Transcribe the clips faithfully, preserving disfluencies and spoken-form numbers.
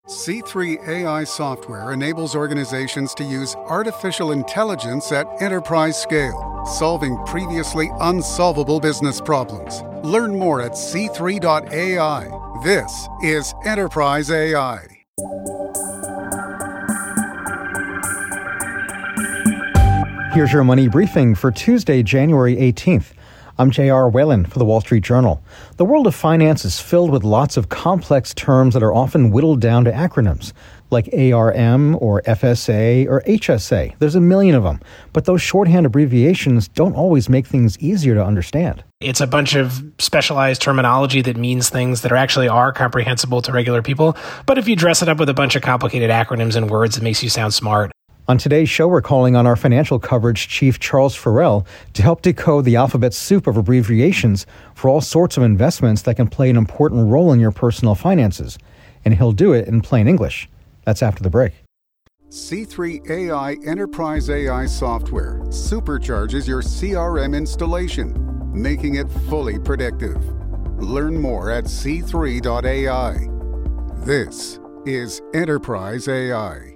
C three A I software enables organizations to use artificial intelligence at enterprise scale, solving previously unsolvable business problems. Learn more at C three dot A I. This is Enterprise A I. Here's your money briefing for Tuesday, January eighteenth. I'm J R Whalen for the Wall Street Journal. The world of finance is filled with lots of complex terms that are often whittled down to acronyms, like A R M or F S A or H S A. There's a million of them, but those shorthand abbreviations don't always make things easier to understand. It's a bunch of specialized terminology that means things that are actually are comprehensible to regular people. But if you dress it up with a bunch of complicated acronyms and words, it makes you sound smart. On today's show, we're calling on our financial coverage chief, Charles Farrell, to help decode the alphabet soup of abbreviations for all sorts of investments that can play an important role in your personal finances. And he'll do it in plain English. That's after the break. C three A I Enterprise A I software supercharges your C R M installation, making it fully predictive. Learn more at C three dot A I. This is Enterprise A I.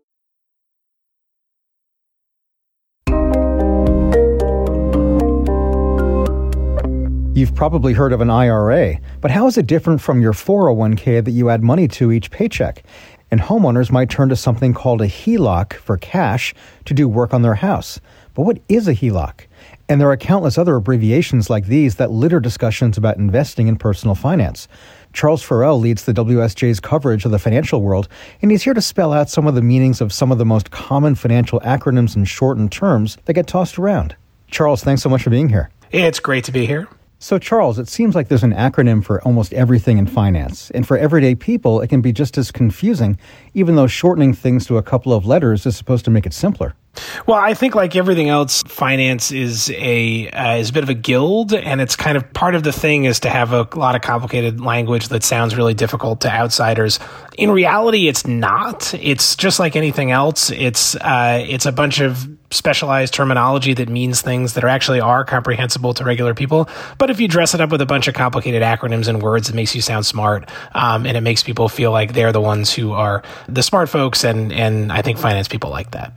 You've probably heard of an I R A, but how is it different from your four oh one k that you add money to each paycheck? And homeowners might turn to something called a H E L O C for cash to do work on their house. But what is a H E L O C? And there are countless other abbreviations like these that litter discussions about investing in personal finance. Charles Farrell leads the W S J's coverage of the financial world, and he's here to spell out some of the meanings of some of the most common financial acronyms and shortened terms that get tossed around. Charles, thanks so much for being here. It's great to be here. So, Charles, it seems like there's an acronym for almost everything in finance. And for everyday people, it can be just as confusing, even though shortening things to a couple of letters is supposed to make it simpler. Well, I think like everything else, finance is a uh, is a bit of a guild, and it's kind of part of the thing is to have a lot of complicated language that sounds really difficult to outsiders. In reality, it's not. It's just like anything else. It's uh, it's a bunch of specialized terminology that means things that are actually are comprehensible to regular people. But if you dress it up with a bunch of complicated acronyms and words, it makes you sound smart, um, and it makes people feel like they're the ones who are the smart folks, and and I think finance people like that.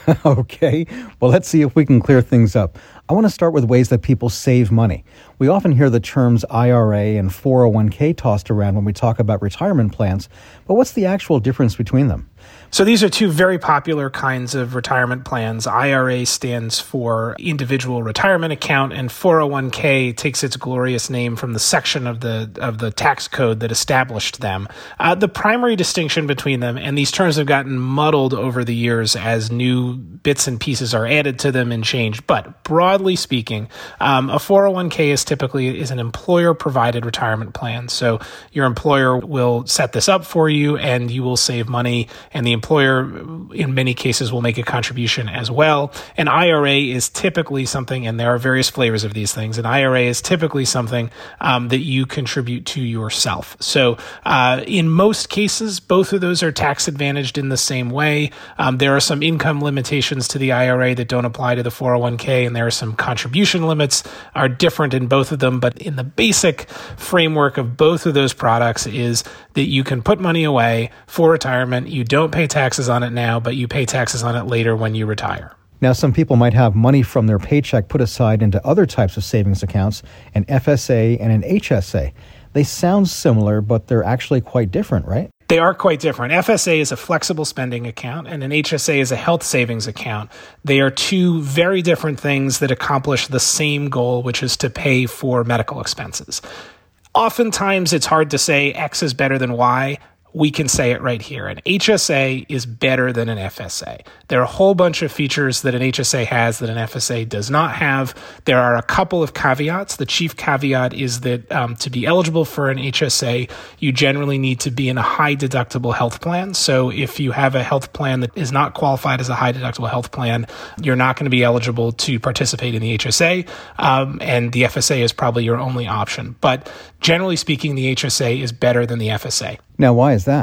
Okay, well, let's see if we can clear things up. I want to start with ways that people save money. We often hear the terms I R A and four oh one k tossed around when we talk about retirement plans, but what's the actual difference between them? So these are two very popular kinds of retirement plans. I R A stands for Individual Retirement Account, and four oh one k takes its glorious name from the section of the of the tax code that established them. Uh, the primary distinction between them, and these terms have gotten muddled over the years as new bits and pieces are added to them and changed, but broadly speaking, um, a four oh one k is typically is an employer-provided retirement plan. So your employer will set this up for you, and you will save money, and the employer, in many cases, will make a contribution as well. An I R A is typically something, and there are various flavors of these things, an I R A is typically something um, that you contribute to yourself. So uh, in most cases, both of those are tax advantaged in the same way. Um, there are some income limitations to the I R A that don't apply to the four oh one k, and there are some contribution limits are different in both of them. But in the basic framework of both of those products is that you can put money away for retirement. You don't pay taxes on it now, but you pay taxes on it later when you retire. Now, some people might have money from their paycheck put aside into other types of savings accounts, an F S A and an H S A. They sound similar, but they're actually quite different, right? They are quite different. F S A is a flexible spending account, and an H S A is a health savings account. They are two very different things that accomplish the same goal, which is to pay for medical expenses. Oftentimes, it's hard to say X is better than Y. We can say it right here. An H S A is better than an F S A. There are a whole bunch of features that an H S A has that an F S A does not have. There are a couple of caveats. The chief caveat is that um, to be eligible for an H S A, you generally need to be in a high deductible health plan. So if you have a health plan that is not qualified as a high deductible health plan, you're not going to be eligible to participate in the H S A, um, and the F S A is probably your only option. But generally speaking, the H S A is better than the F S A. Now, why is that?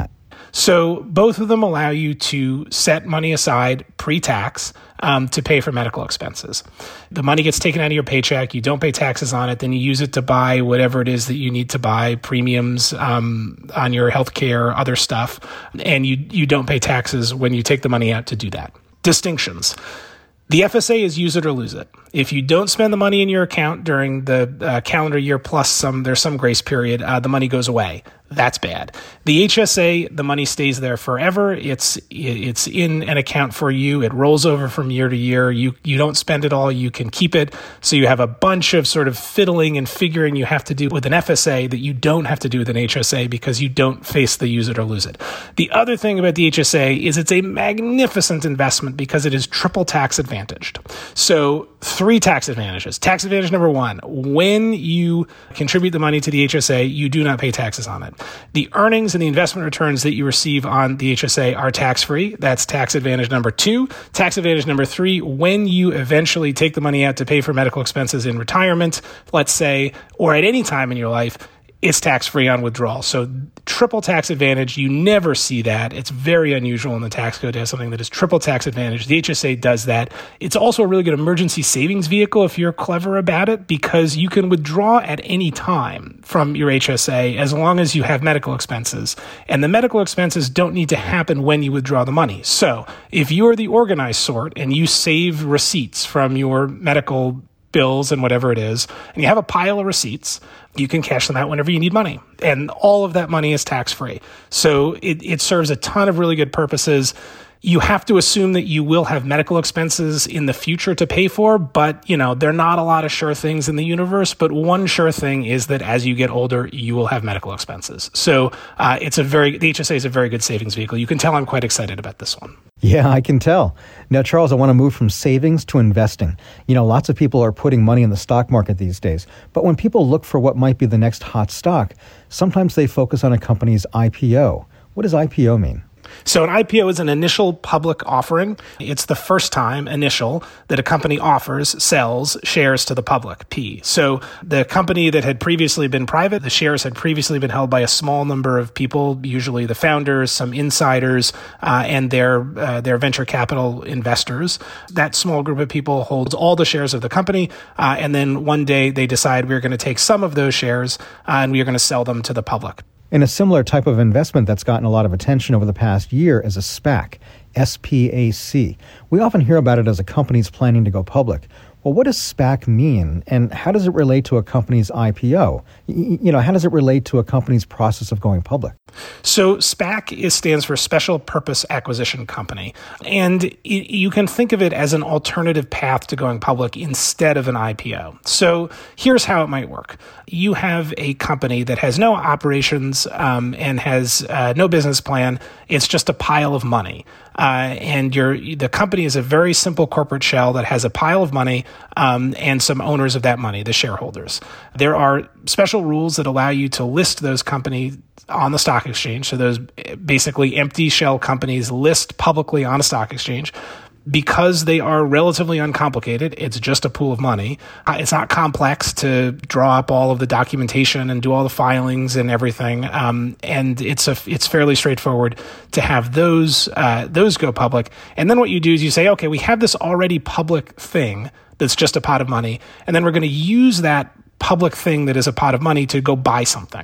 So both of them allow you to set money aside pre-tax um, to pay for medical expenses. The money gets taken out of your paycheck. You don't pay taxes on it. Then you use it to buy whatever it is that you need to buy, premiums um, on your healthcare, other stuff. And you, you don't pay taxes when you take the money out to do that. Distinctions. The F S A is use it or lose it. If you don't spend the money in your account during the uh, calendar year plus some, there's some grace period, uh, the money goes away. That's bad. The H S A, the money stays there forever. It's it's in an account for you. It rolls over from year to year. You you don't spend it all. You can keep it. So you have a bunch of sort of fiddling and figuring you have to do with an F S A that you don't have to do with an H S A because you don't face the use it or lose it. The other thing about the H S A is it's a magnificent investment because it is triple tax advantaged. So three tax advantages. Tax advantage number one, when you contribute the money to the H S A, you do not pay taxes on it. The earnings and the investment returns that you receive on the H S A are tax-free. That's tax advantage number two. Tax advantage number three, when you eventually take the money out to pay for medical expenses in retirement, let's say, or at any time in your life, it's tax-free on withdrawal. So triple tax advantage, you never see that. It's very unusual in the tax code to have something that is triple tax advantage. The H S A does that. It's also a really good emergency savings vehicle if you're clever about it, because you can withdraw at any time from your H S A as long as you have medical expenses. And the medical expenses don't need to happen when you withdraw the money. So if you're the organized sort and you save receipts from your medical bills and whatever it is, and you have a pile of receipts, you can cash them out whenever you need money. And all of that money is tax-free. So it, it serves a ton of really good purposes. You have to assume that you will have medical expenses in the future to pay for, but, you know, there are not a lot of sure things in the universe, but one sure thing is that as you get older, you will have medical expenses. So uh, it's a very, the H S A is a very good savings vehicle. You can tell I'm quite excited about this one. Yeah, I can tell. Now, Charles, I want to move from savings to investing. You know, lots of people are putting money in the stock market these days, but when people look for what might be the next hot stock, sometimes they focus on a company's I P O. What does I P O mean? So an I P O is an initial public offering. It's the first time, initial, that a company offers, sells shares to the public, P. So the company that had previously been private, the shares had previously been held by a small number of people, usually the founders, some insiders, uh, and their uh, their venture capital investors. That small group of people holds all the shares of the company, uh, and then one day they decide we're going to take some of those shares uh, and we are going to sell them to the public. And a similar type of investment that's gotten a lot of attention over the past year is a SPAC, S P A C. We often hear about it as a company's planning to go public. Well, what does SPAC mean, and how does it relate to a company's I P O? You know, how does it relate to a company's process of going public? So SPAC is, stands for Special Purpose Acquisition Company, and it, you can think of it as an alternative path to going public instead of an I P O. So here's how it might work. You have a company that has no operations um, and has uh, no business plan. It's just a pile of money. Uh, and your the company is a very simple corporate shell that has a pile of money um, and some owners of that money, the shareholders. There are special rules that allow you to list those companies on the stock exchange. So those basically empty shell companies list publicly on a stock exchange. Because they are relatively uncomplicated, it's just a pool of money. Uh, it's not complex to draw up all of the documentation and do all the filings and everything. Um, and it's a it's fairly straightforward to have those uh, those go public. And then what you do is you say, okay, we have this already public thing that's just a pot of money, and then we're going to use that public thing that is a pot of money to go buy something.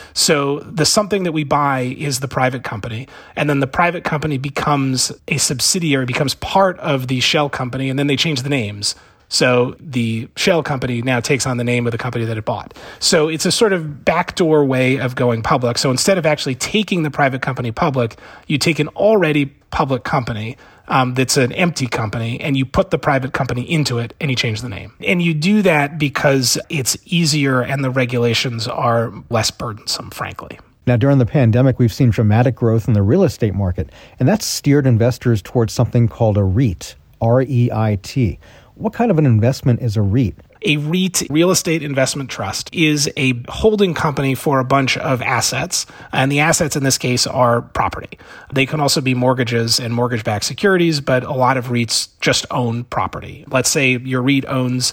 So the something that we buy is the private company, and then the private company becomes a subsidiary, becomes part of the shell company, and then they change the names. So the shell company now takes on the name of the company that it bought. So it's a sort of backdoor way of going public. So instead of actually taking the private company public, you take an already public company Um, that's an empty company, and you put the private company into it, and you change the name. And you do that because it's easier and the regulations are less burdensome, frankly. Now, during the pandemic, we've seen dramatic growth in the real estate market, and that's steered investors towards something called a REIT, R E I T. What kind of an investment is a REIT? A REIT, Real Estate Investment Trust, is a holding company for a bunch of assets, and the assets in this case are property. They can also be mortgages and mortgage-backed securities, but a lot of REITs just own property. Let's say your REIT owns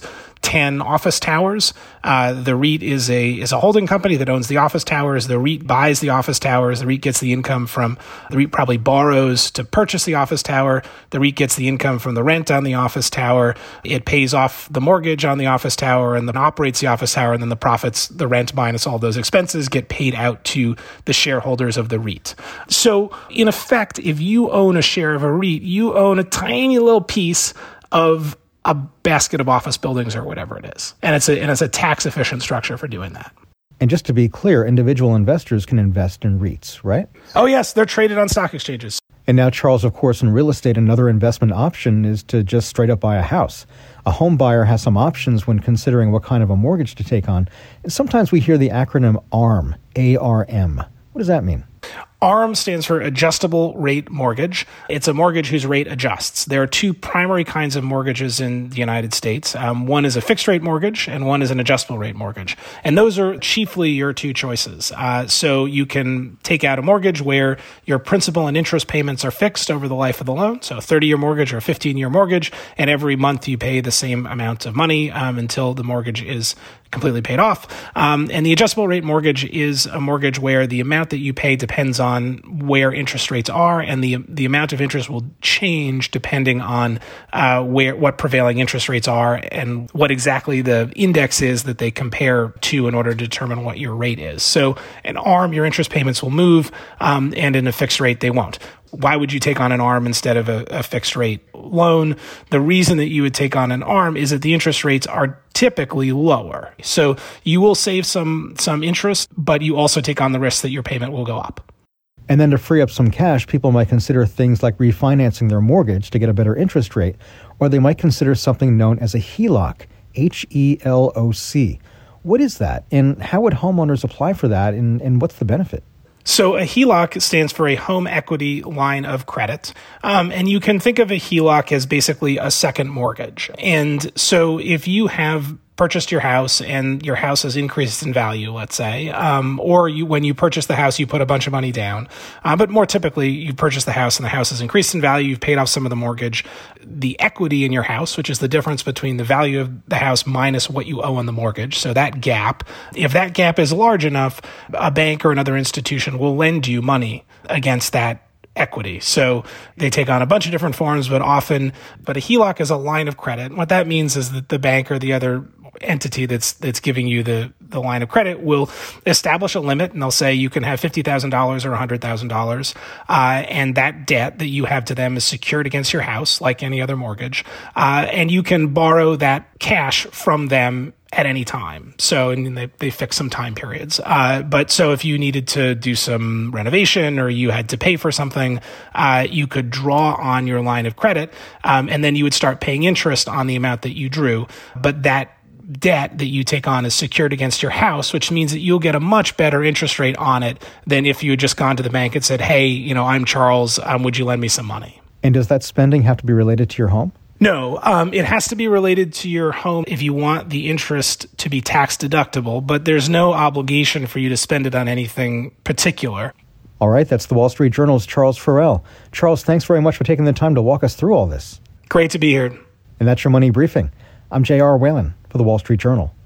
ten office towers. Uh, the REIT is a is a holding company that owns the office towers. The REIT buys the office towers. The REIT gets the income from, the REIT probably borrows to purchase the office tower. The REIT gets the income from the rent on the office tower. It pays off the mortgage on the office tower and then operates the office tower. And then the profits, the rent minus all those expenses, get paid out to the shareholders of the REIT. So in effect, if you own a share of a REIT, you own a tiny little piece of a basket of office buildings or whatever it is. And it's a and it's a tax efficient structure for doing that. And just to be clear, individual investors can invest in REITs, right? Oh, yes, they're traded on stock exchanges. And now, Charles, of course, in real estate, another investment option is to just straight up buy a house. A home buyer has some options when considering what kind of a mortgage to take on. And sometimes we hear the acronym ARM, A R M. What does that mean? ARM stands for Adjustable Rate Mortgage. It's a mortgage whose rate adjusts. There are two primary kinds of mortgages in the United States. Um, one is a fixed rate mortgage and one is an adjustable rate mortgage. And those are chiefly your two choices. Uh, so you can take out a mortgage where your principal and interest payments are fixed over the life of the loan. So a thirty-year mortgage or a fifteen-year mortgage, and every month you pay the same amount of money um, until the mortgage is completely paid off. Um, and the adjustable rate mortgage is a mortgage where the amount that you pay depends on where interest rates are, and the the amount of interest will change depending on uh, where what prevailing interest rates are and what exactly the index is that they compare to in order to determine what your rate is. So an ARM, your interest payments will move, um, and in a fixed rate, they won't. Why would you take on an ARM instead of a, a fixed rate loan? The reason that you would take on an ARM is that the interest rates are typically lower. So you will save some some interest, but you also take on the risk that your payment will go up. And then to free up some cash, people might consider things like refinancing their mortgage to get a better interest rate, or they might consider something known as a HELOC, H E L O C. What is that, and how would homeowners apply for that, and, and what's the benefit? So a HELOC stands for a home equity line of credit. Um, and you can think of a HELOC as basically a second mortgage. And so if you have purchased your house and your house has increased in value, let's say, um, or you, when you purchase the house, you put a bunch of money down. Uh, but more typically, you purchase the house and the house has increased in value. You've paid off some of the mortgage. The equity in your house, which is the difference between the value of the house minus what you owe on the mortgage. So that gap, if that gap is large enough, a bank or another institution will lend you money against that equity. So they take on a bunch of different forms, but often, but a HELOC is a line of credit. What that means is that the bank or the other entity that's that's giving you the, the line of credit will establish a limit, and they'll say you can have fifty thousand dollars or one hundred thousand dollars, uh, and that debt that you have to them is secured against your house like any other mortgage, uh, and you can borrow that cash from them at any time. So, and they, they fix some time periods. Uh, but so if you needed to do some renovation or you had to pay for something, uh, you could draw on your line of credit, um, and then you would start paying interest on the amount that you drew. But that debt that you take on is secured against your house, which means that you'll get a much better interest rate on it than if you had just gone to the bank and said, hey, you know, I'm Charles, um, would you lend me some money? And does that spending have to be related to your home? No, um, it has to be related to your home if you want the interest to be tax deductible, but there's no obligation for you to spend it on anything particular. All right, that's the Wall Street Journal's Charles Farrell. Charles, thanks very much for taking the time to walk us through all this. Great to be here. And that's your Money Briefing. I'm J R Whalen for the Wall Street Journal.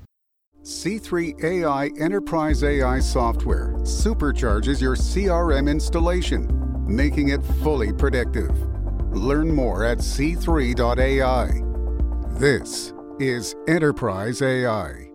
C three A I Enterprise A I software supercharges your C R M installation, making it fully predictive. Learn more at C three dot A I. This is Enterprise A I.